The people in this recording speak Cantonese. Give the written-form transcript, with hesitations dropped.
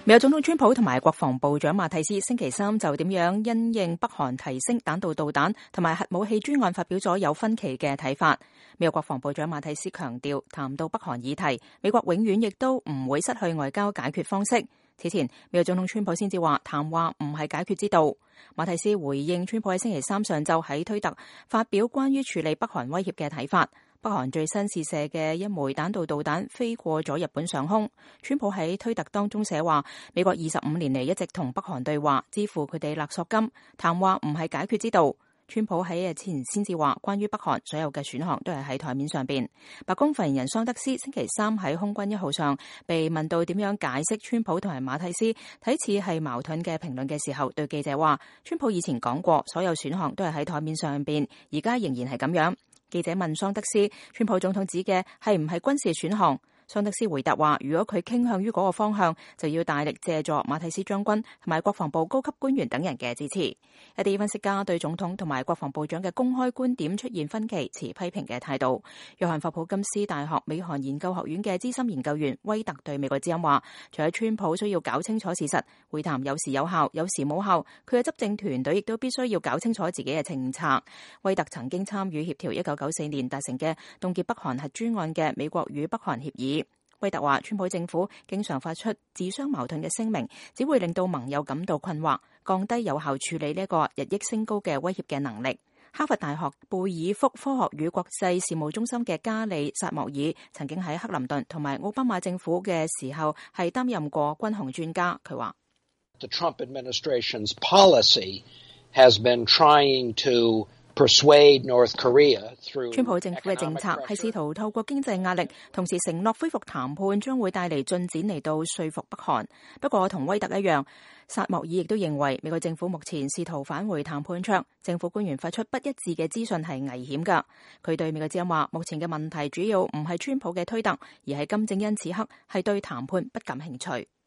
美國總統川普同埋國防部長馬蒂斯星期三就點樣因應北韓提升彈道導彈同埋核武器專案發表咗有分歧嘅睇法。美國國防部長馬蒂斯強調，談到北韓議題，美國永遠亦都唔會失去外交解決方式。此前，美國總統川普先至話談話唔係解決之道。馬蒂斯回應川普喺星期三上晝喺推特發表關於處理北韓威脅嘅睇法。北韓最新試射嘅一枚彈道導彈飛過咗日本上空。川普喺推特當中寫話，美國25年嚟一直同北韓對話，支付佢哋勒索金，談話唔係解決之道。川普喺日前先至話，關於北韓所有嘅選項都係喺台面上邊。白宮發言人桑德斯星期三喺空軍1號上被問到點樣解釋川普同埋馬蒂斯睇似係矛盾嘅評論嘅時候，對記者話，川普以前講過所有選項都係喺台面上邊，而家仍然係咁樣。記者問桑德斯，川普總統指嘅係唔係軍事選項？桑德斯回答話，如果佢傾向於嗰個方向，就要大力借助馬蒂斯將軍同埋國防部高級官員等人嘅支持。一啲分析家對總統同埋國防部長嘅公開觀點出現分歧，持批評嘅態度。約翰霍普金斯大學美韓研究學院嘅資深研究員威特對美國之音話，除咗川普需要搞清楚事實，會談有時有效，有時冇效，佢嘅執政團隊亦都必須要搞清楚自己嘅政策。威特曾經參與協調1994年達成嘅凍結北韓核專案嘅美國與北韓協議。威特話，川普政府經常發出自相矛盾嘅聲明，只會令到盟友感到困惑，降低有效處理呢個日益升高嘅威脅嘅能力。哈佛大學貝爾福科學與國際事務中心嘅加利薩莫爾曾經喺克林頓同埋奧巴馬政府嘅時候係擔任過軍控專家。佢話 ：The Trump administration's policy has been trying to persuade North Korea through 川普政府嘅政策係試圖透過經濟壓力，同時承諾恢復談判將會帶嚟進展嚟到說服北韓。不過同威特一樣，薩莫爾亦都認為美國政府目前試圖返回談判桌，政府官員發出不一致嘅資訊係危險㗎。佢對美國之音話，目前嘅問題主要唔係川普嘅推特，而係金正恩此刻係對談判不感興趣。